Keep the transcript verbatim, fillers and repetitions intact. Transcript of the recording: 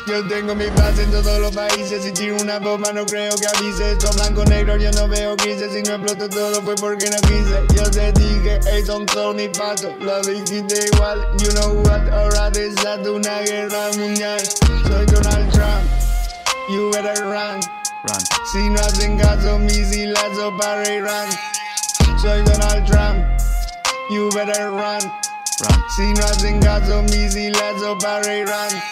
Yo tengo mi base en todos los países. Si tiro una bomba no creo que avise. Esto blanco negro yo no veo grises. Si no exploto todo fue porque no quise. Yo te dije, hey, son todos mis pasos. Lo dijiste igual, you know what. Ahora desato una guerra mundial. Soy Donald Trump, you better run. Run. Si no hacen caso, misilazo para Irán. Soy Donald Trump, you better run. Run. Si no hacen caso, misilazo para Irán.